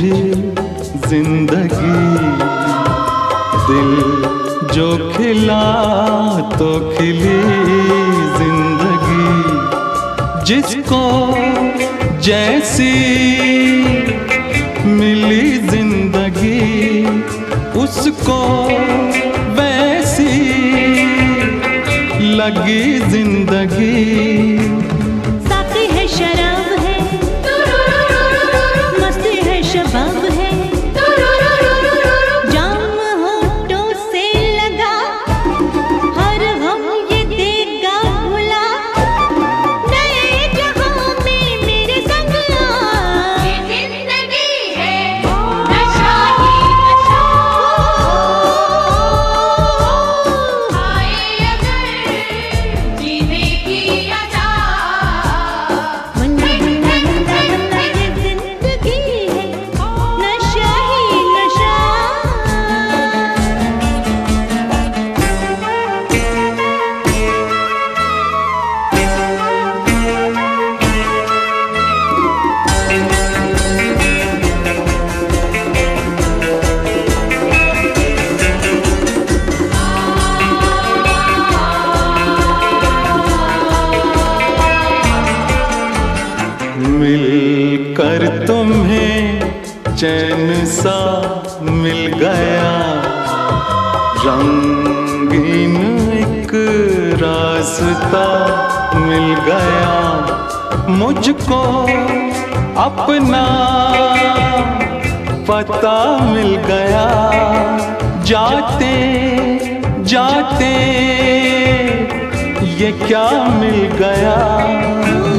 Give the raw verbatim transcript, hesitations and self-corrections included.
जिंदगी। दिल जो खिला तो खिली जिंदगी, जिसको जैसी मिली जिंदगी उसको वैसी लगी जिंदगी। साथी है शराब है, मस्ती है शबाब है, जाम होठों से लगा हर हम ये देगा भुला। नए जहां में मेरे संग आ, ये जिंदगी है नशा ही नशा। आए अगर जीने की अदा, वन्ना वन्ना वन्ना ये जिंदगी है नशा ही नशा। मिलकर तुम्हें चैन सा मिल गया, रंगीन एक रास्ता मिल गया। मुझको अपना पता मिल गया, जाते जाते ये क्या मिल गया।